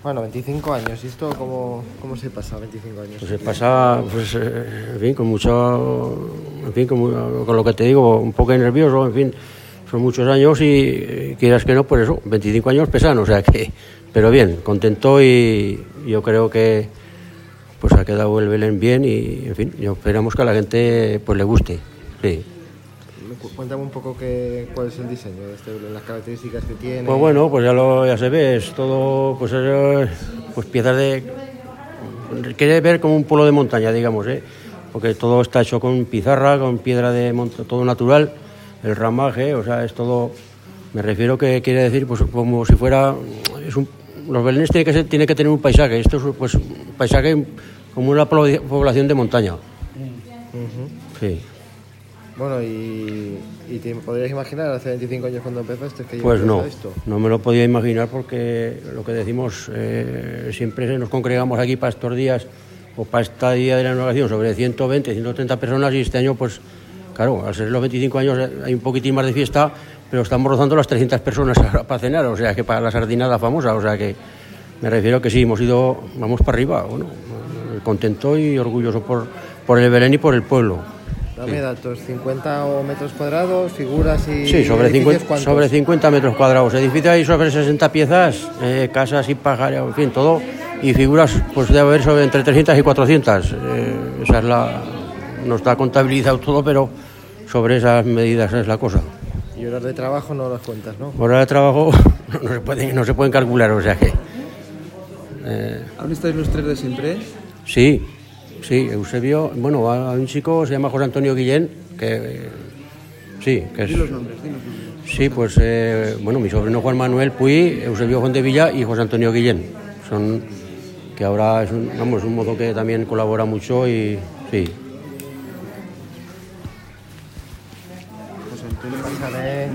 Bueno, 25 años. ¿Y esto cómo se pasa 25 años? Pues se pasa, pues, en fin, con mucho, en fin, con lo que te digo, un poco nervioso, en fin, son muchos años y quieras que no, pues eso, 25 años pesan, o sea que, pero bien, contento y yo creo que pues ha quedado el Belén bien y, en fin, esperamos que a la gente pues le guste, sí. Cuéntame un poco cuál es el diseño de este Belén, las características que tiene. Pues bueno, pues ya se ve, es todo, pues piezas de... Quiere ver como un pueblo de montaña, digamos, porque todo está hecho con pizarra, con piedra de todo natural, el ramaje, o sea, es todo... Me refiero que quiere decir, pues como si fuera... los belenes tiene que tener un paisaje, esto es pues un paisaje como una población de montaña. Uh-huh. Sí. Bueno, ¿y te podrías imaginar hace 25 años cuando empezaste que pues no, esto? No me lo podía imaginar porque lo que decimos, siempre nos congregamos aquí para estos días o para este día de la inauguración sobre 120, 130 personas y este año pues claro, al ser los 25 años hay un poquitín más de fiesta, pero estamos rozando las 300 personas para cenar, o sea que para la sardinada famosa, o sea que me refiero que sí, vamos para arriba, bueno, contento y orgulloso por el Belén y por el pueblo. Dame datos, 50 metros cuadrados, figuras y... Sí, sobre 50 metros cuadrados. Edificio hay sobre 60 piezas, casas y pájaros, en fin, todo. Y figuras, pues debe haber sobre entre 300 y 400. Esa es no está contabilizado todo, pero sobre esas medidas es la cosa. Y horas de trabajo no las cuentas, ¿no? Horas de trabajo no se pueden calcular, o sea que... ¿Aún estáis los tres de siempre? Sí, Eusebio, bueno, hay un chico, se llama José Antonio Guillén, que sí, que es... Di los nombres. Sí, pues, bueno, mi sobrino Juan Manuel Puy, Eusebio Juan de Villa y José Antonio Guillén. Son, que ahora es un modo que también colabora mucho y sí. José Antonio,